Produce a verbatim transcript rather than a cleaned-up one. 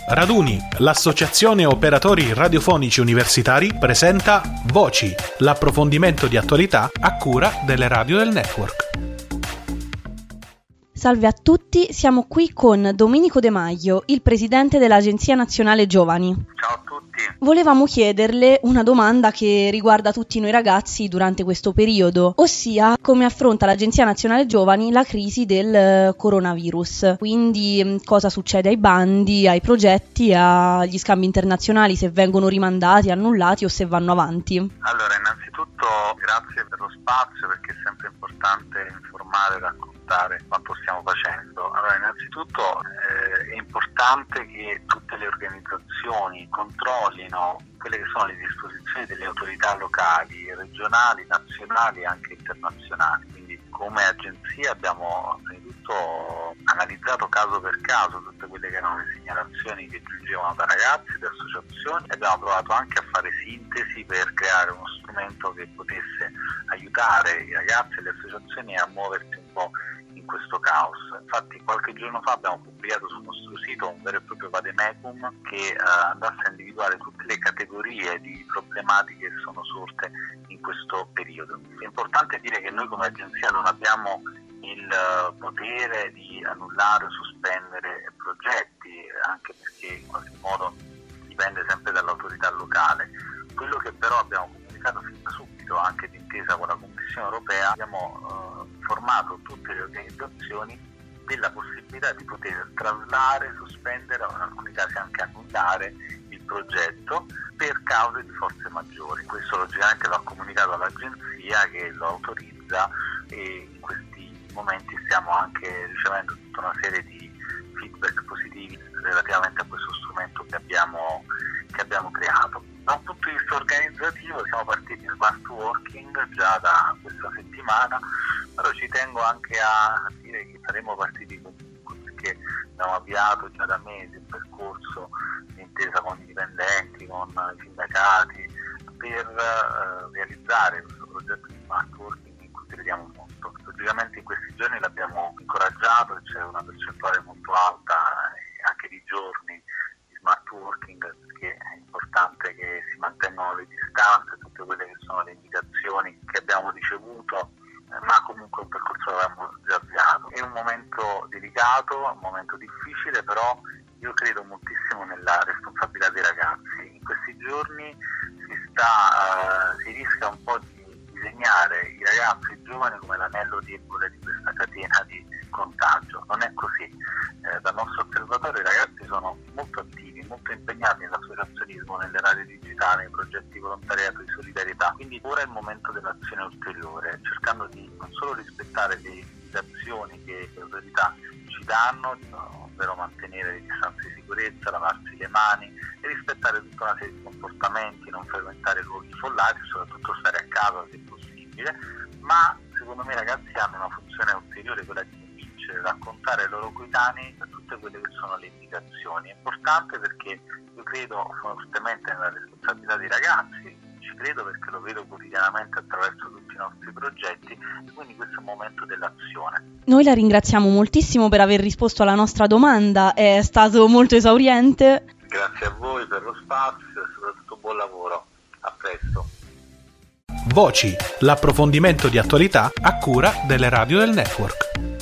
Raduni, l'associazione operatori radiofonici universitari presenta Voci, l'approfondimento di attualità a cura delle radio del network. Salve a tutti, siamo qui con Domenico De Maglio, il presidente dell'Agenzia Nazionale Giovani. Ciao a tutti. Volevamo chiederle una domanda che riguarda tutti noi ragazzi durante questo periodo, ossia come affronta l'Agenzia Nazionale Giovani la crisi del coronavirus. Quindi cosa succede ai bandi, ai progetti, agli scambi internazionali, se vengono rimandati, annullati o se vanno avanti. Allora, innanzitutto grazie per lo spazio, perché è sempre importante informare e raccontare quanto stiamo facendo. Allora, innanzitutto eh, è importante che tutte le organizzazioni controllino quelle che sono le disposizioni delle autorità locali, regionali, nazionali e anche internazionali. Quindi come agenzia abbiamo prima di tutto analizzato caso per caso tutte quelle che erano le segnalazioni che giungevano da ragazzi, da associazioni, e abbiamo provato anche a fare sintesi per creare uno strumento che potesse aiutare i ragazzi e le associazioni a muoversi un po' in questo caos. Infatti qualche giorno fa abbiamo pubblicato sul nostro sito un vero e proprio vademecum che eh, andasse a individuare tutte le categorie di problematiche che sono sorte in questo periodo. È importante dire che noi come agenzia non abbiamo il potere di annullare o sospendere progetti, anche perché in qualche modo dipende sempre dall'autorità locale. Quello che però abbiamo comunicato fin da subito, anche d'intesa con la Commissione Europea, abbiamo eh, informato tutte le organizzazioni della possibilità di poter traslare, sospendere o in alcuni casi anche annullare il progetto per cause di forze maggiori. Questo logicamente va comunicato all'agenzia che lo autorizza, e in questi momenti stiamo anche ricevendo tutta una serie di feedback positivi relativamente a questo strumento che abbiamo, che abbiamo creato. Da un punto di vista organizzativo siamo partiti in smart working già da questa settimana, però ci tengo anche a dire che saremo partiti comunque, perché abbiamo avviato già da mesi un percorso di intesa con i dipendenti, con i sindacati, per uh, realizzare questo progetto di smart working in cui crediamo molto. Logicamente in questi giorni l'abbiamo incoraggiato, c'è una percentuale molto alta anche di giorni di smart working, perché è importante che si mantengano le distanze, tutte quelle che sono le indicazioni che abbiamo ricevuto, ma comunque un percorso l'abbiamo già avviato. È un momento delicato, un momento difficile, però io credo moltissimo nella responsabilità dei ragazzi. In questi giorni si sta, uh, si rischia un po' di disegnare i ragazzi e i giovani come l'anello debole di questa catena di contagio. Non è così. Eh, dal nostro osservatorio i ragazzi sono molto attivi, molto impegnati nell'associazionismo, nelle radio digitali, nei progetti di volontariato, di solidarietà. Quindi ora è il momento dell'azione ulteriore, cercando di non solo rispettare le indicazioni che le autorità ci danno, ovvero mantenere le distanze di sicurezza, lavarsi le mani e rispettare tutta una serie di comportamenti, non frequentare luoghi follati, soprattutto stare a casa se possibile, ma secondo me i ragazzi hanno una funzione ulteriore, quella di convincere, raccontare ai loro coetanei tutte quelle che sono le indicazioni. È importante perché io credo fortemente nella responsabilità dei ragazzi, ci credo perché lo vedo quotidianamente attraverso tutti i nostri progetti, e quindi questo è un momento dell'azione. Noi la ringraziamo moltissimo per aver risposto alla nostra domanda, è stato molto esauriente. Grazie a voi per lo spazio e soprattutto buon lavoro. A presto. Voci, l'approfondimento di attualità a cura delle radio del network.